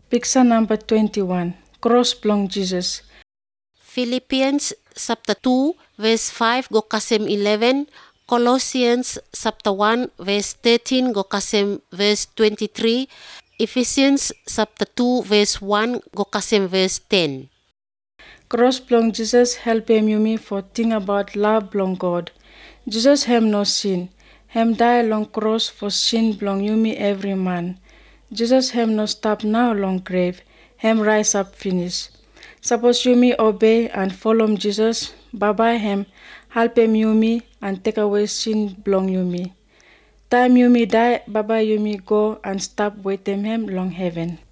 Picture number 21. Cross belong Jesus. Philippians chapter 2 verse 5 go kasem 11, Colossians chapter 1 verse 13 go kasem verse 23, Ephesians chapter 2 verse 1 go kasem verse 10. Cross belong Jesus help him you me for think about love belong God. Jesus him no sin. Him die long cross for sin belong you me every man. Jesus him no stop now long grave. Him rise up finish. Suppose you me obey and follow Jesus, bye him, help him you me and take away sin belong you me. Time you me die, bye you me go and stop waiting him long heaven.